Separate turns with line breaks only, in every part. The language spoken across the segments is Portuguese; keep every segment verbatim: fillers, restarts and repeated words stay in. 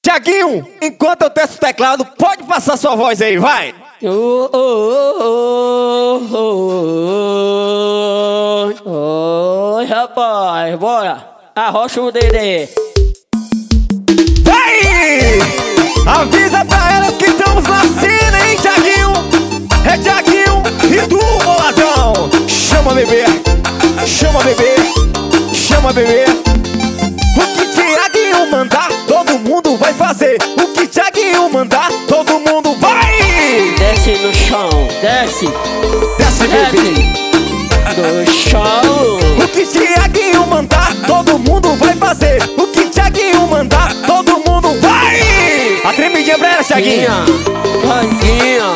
Thiaguinho, enquanto eu testo o teclado, pode passar sua voz aí, vai!
Oh, oh, oh, oh, oh, oh. Oi, rapaz, bora! Arrocha o Dedê!
Vai! Avisa pra elas que estamos na cena, hein, Thiaguinho? É Thiaguinho e tu, boladão! Chama bebê, chama bebê, chama bebê. O que Thiaguinho mandar, todo mundo vai fazer. O que Thiaguinho mandar, todo mundo vai!
Desce no chão, desce,
Desce, bebê.
do chão.
O que Thiaguinho mandar, todo mundo vai fazer. O que Thiaguinho mandar, todo mundo vai! A tremidinha pra ela, Thiaguinho.
Ranguinha,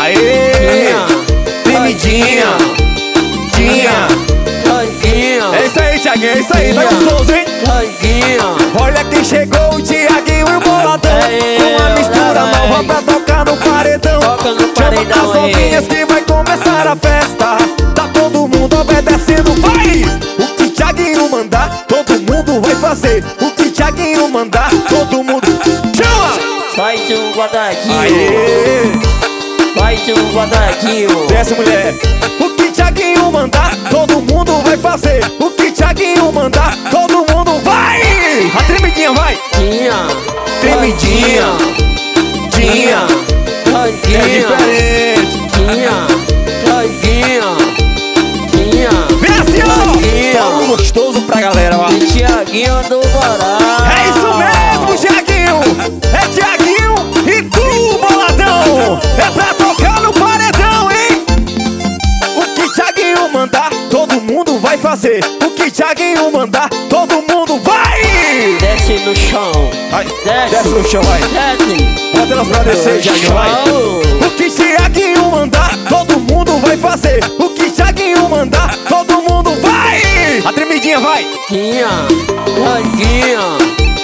Aê! Tremidinha, tinha.
ranguinha,
É isso aí, Thiaguinho, é isso aí, tá gostoso, hein?
ranguinha.
Olha quem chegou, o Thiaguinho e o Boladão.
Aê,
Com a mistura
olha,
nova
olha.
pra tocar no paredão.
Toca no
Chama
paredão,
as novinhas que vai começar a festa. Tá todo mundo obedecendo, vai! O que Thiaguinho mandar, todo mundo vai fazer. O que Thiaguinho mandar, todo mundo chama!
Faz um quadradinho,
Aê!
faz um quadradinho.
Desce, mulher! O que Thiaguinho mandar, todo mundo vai fazer. O que Thiaguinho mandar, todo mundo vai! A tremidinha vai!
Tinha,
Tremidinha, tinha. É
ranguinha,
diferente.
tinha, ranguinha, tinha.
Vem assim, ó!
Tinha.
Fala um gostoso pra galera, ó.
E Thiaguinho do Pará.
É isso mesmo, Thiaguinho! É Thiaguinho e tu, Boladão! É pra tocar no paredão, hein? O que Thiaguinho mandar, todo mundo vai fazer. O que Thiaguinho mandar, todo mundo vai!
Desce no chão,
Vai,
desce,
desce no chão, vai.
desce.
Bota elas pra descer, Thiaguinho, vai. O que Thiaguinho mandar, todo mundo vai fazer. O que Thiaguinho mandar, todo mundo vai! A tremidinha vai!
Tinha, ranguinha,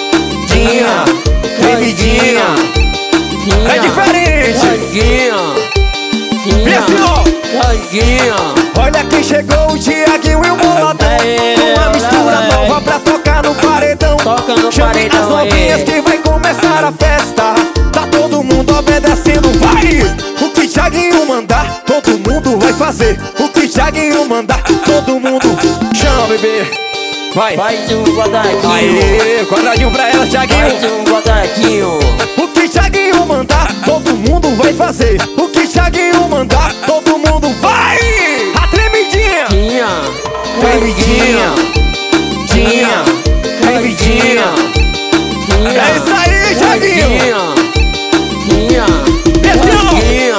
Tinha, tremidinha.
tinha.
É diferente!
Ranguinha,
Vem assim,
tinha,
ó!
ranguinha.
Olha quem chegou, o Thiaguinho e o Boladão.
Aê,
Com uma mistura
aê.
nova pra tocar no paredão.
Toca no
Chame as
paredão
novinhas
aí.
que vai começar a festa. Tá todo mundo obedecendo, vai! O que Thiaguinho mandar, todo mundo vai fazer. O que Thiaguinho mandar, todo mundo chama, bebê. Vai!
Faz um quadradinho,
Aê, quadradinho pra ela, Thiaguinho.
faz um quadradinho.
O que Thiaguinho mandar, todo mundo vai fazer. O que Thiaguinho mandar, todo mundo vai! A tremidinha!
Tinha,
Tremidinha, tinha, tremidinha.
tinha.
É isso aí, Thiaguinho!
Tinha,
Desce, ó.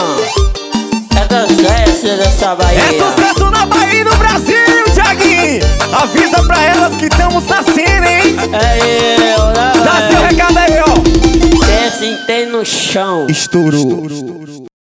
tinha. É sucesso dessa Bahia.
É sucesso na Bahia e no Brasil, Thiaguinho! Avisa pra elas que estamos na cena, hein?
É eu, né,
Dá seu
velho?
recado aí, ó!
Desce, tem no chão.
Estourou.